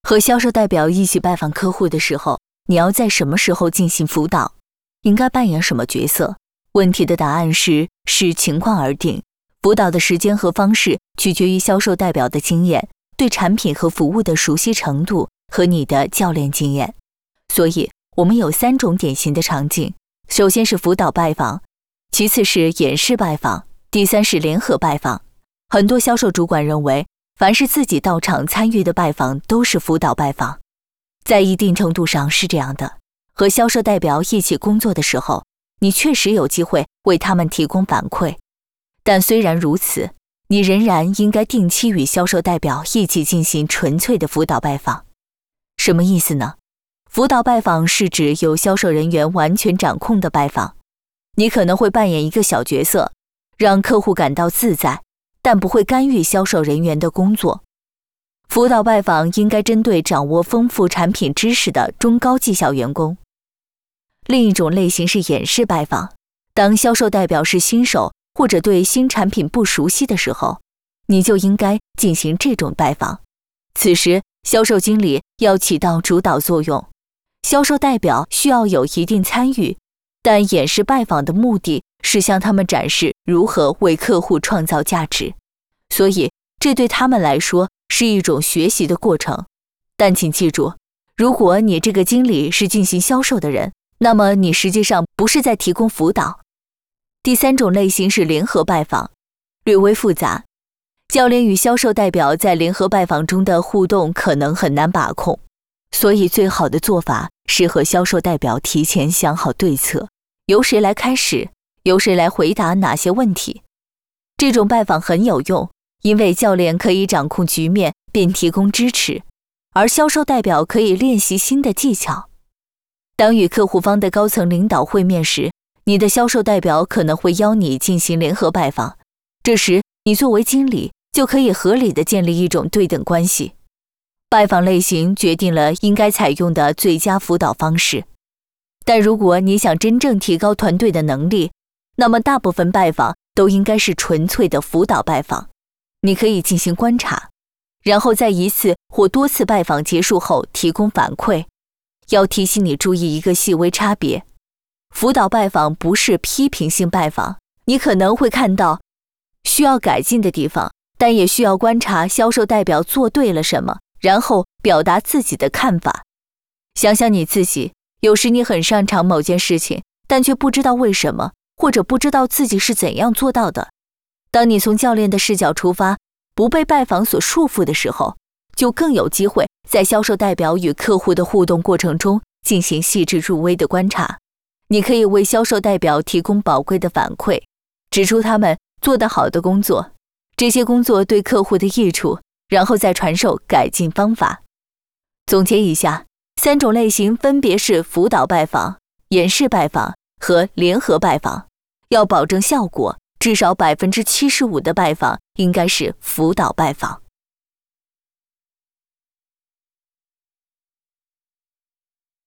和销售代表一起拜访客户的时候，你要在什么时候进行辅导？应该扮演什么角色？问题的答案是视情况而定。辅导的时间和方式取决于销售代表的经验、对产品和服务的熟悉程度和你的教练经验。所以，我们有3种典型的场景：首先是辅导拜访，其次是演示拜访，第3是联合拜访。很多销售主管认为，凡是自己到场参与的拜访都是辅导拜访。在一定程度上是这样的，和销售代表一起工作的时候，你确实有机会为他们提供反馈。但虽然如此，你仍然应该定期与销售代表一起进行纯粹的辅导拜访。什么意思呢？辅导拜访是指由销售人员完全掌控的拜访。你可能会扮演一个小角色，让客户感到自在，但不会干预销售人员的工作。辅导拜访应该针对掌握丰富产品知识的中高绩效员工。另一种类型是演示拜访，当销售代表是新手或者对新产品不熟悉的时候，你就应该进行这种拜访。此时，销售经理要起到主导作用，销售代表需要有一定参与，但演示拜访的目的是向他们展示如何为客户创造价值，所以这对他们来说是一种学习的过程。但请记住，如果你这个经理是进行销售的人，那么你实际上不是在提供辅导。第3种类型是联合拜访，略微复杂。教练与销售代表在联合拜访中的互动可能很难把控，所以最好的做法是和销售代表提前想好对策，由谁来开始，由谁来回答哪些问题。这种拜访很有用，因为教练可以掌控局面并提供支持，而销售代表可以练习新的技巧。当与客户方的高层领导会面时，你的销售代表可能会邀你进行联合拜访，这时你作为经理就可以合理地建立一种对等关系。拜访类型决定了应该采用的最佳辅导方式。但如果你想真正提高团队的能力，那么大部分拜访都应该是纯粹的辅导拜访。你可以进行观察，然后在1次或多次拜访结束后提供反馈。要提醒你注意一个细微差别，辅导拜访不是批评性拜访，你可能会看到需要改进的地方，但也需要观察销售代表做对了什么，然后表达自己的看法。想想你自己，有时你很擅长某件事情，但却不知道为什么，或者不知道自己是怎样做到的。当你从教练的视角出发，不被拜访所束缚的时候，就更有机会在销售代表与客户的互动过程中进行细致入微的观察。你可以为销售代表提供宝贵的反馈，指出他们做得好的工作，这些工作对客户的益处，然后再传授改进方法。总结一下，3种类型分别是辅导拜访、演示拜访和联合拜访。要保证效果，至少75%的拜访应该是辅导拜访。